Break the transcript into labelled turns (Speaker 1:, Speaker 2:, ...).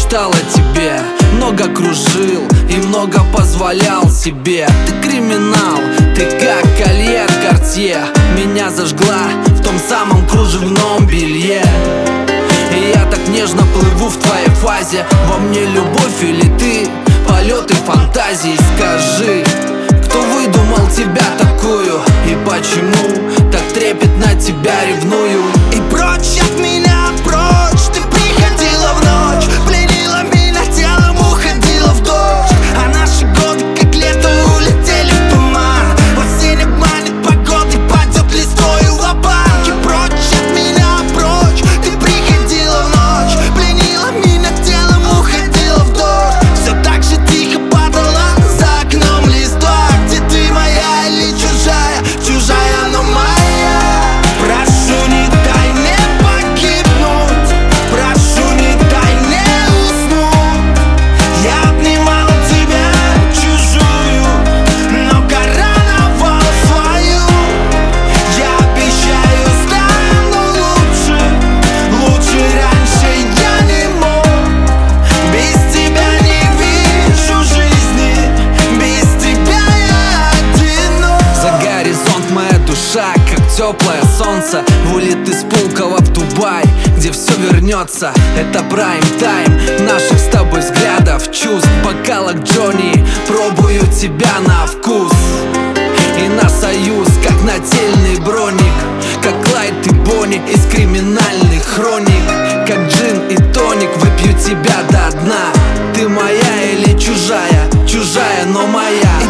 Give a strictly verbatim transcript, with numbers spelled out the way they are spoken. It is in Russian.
Speaker 1: мечтал о тебе, много кружил и много позволял себе. Ты криминал, ты как колье от Картье, меня зажгла в том самом кружевном белье. И я так нежно плыву в твоей фазе. Во мне любовь или ты, полеты фантазии. Скажи, кто выдумал тебя такую, и почему так трепетно тебя ревную?
Speaker 2: И прочь от меня, прочь, ты приходила в ночь, пленила меня телом, уходила в дождь. А наши годы, как лето, улетели в туман. Осень обманет погоды, падет листвой ва-банк. И прочь от меня, прочь, ты приходила в ночь, пленила меня телом, уходила в дождь. Все так же тихо падала за окном листва. Где ты, моя или чужая? Чужая, но моя. Прошу, не дай мне погибнуть, прошу, не дай мне уснуть. Я обнимал тебя чужую, но короновал свою. Я обещаю, стану лучше, лучше раньше я не мог. Без тебя не вижу жизни, без тебя я одинок.
Speaker 1: За горизонт моя душа, как теплое солнце, вылет из Пулково в Дубай, где все вернется. Это прайм-тайм наших с тобой взглядов, чувств, бокалок Джонни. Пробую тебя на вкус и на союз, как нательный броник, как Клайд и Бонни из криминальных хроник. Как джин и тоник, выпью тебя до дна. Ты моя или чужая? Чужая, но моя.